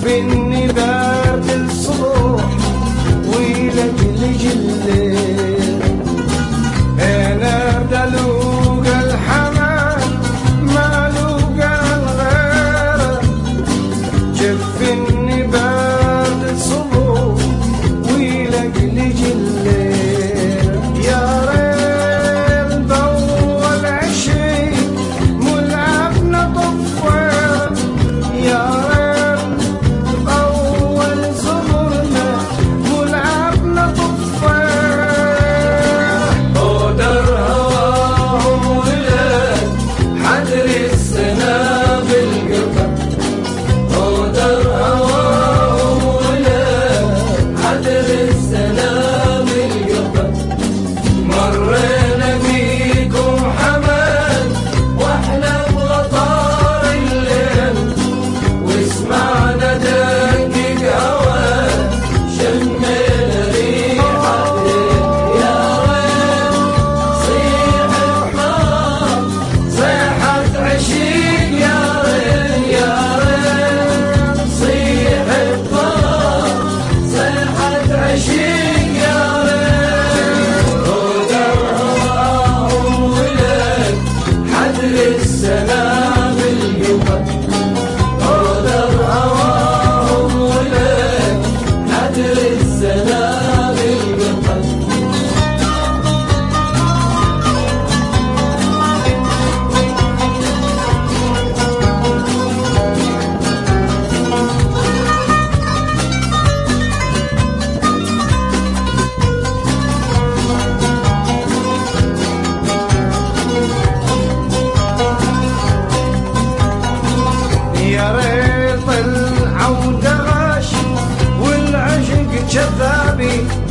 جفني برد الصبح ويلجلج الليل، انا دلوق الحمام ما لوقى الغير، جفني برد الصبح ويلجلج الليل، يا ريت ضوى العشيق ملعبنا طفير، يا ريت ضوى زمرنا ملعبنا طفير، قدر هواهم ولاد حدر السناب القطر، قدر هواهم ولاد حدر السناب القطر، مرينا بيكم حماد واحنا بغطار الليل، وسمعنا دقيق هواه شمينا ريحة ليل، يا ريت صيح الحمار صيحة عشيق، يا ريت صيح الحمار صيحة عشيق، يا ريت قدر هواهم ولاد حدر السناب القطر، قدر هواهم ولاد حدر السناب القطر. يا ريت العودة غش والعشق جذابي،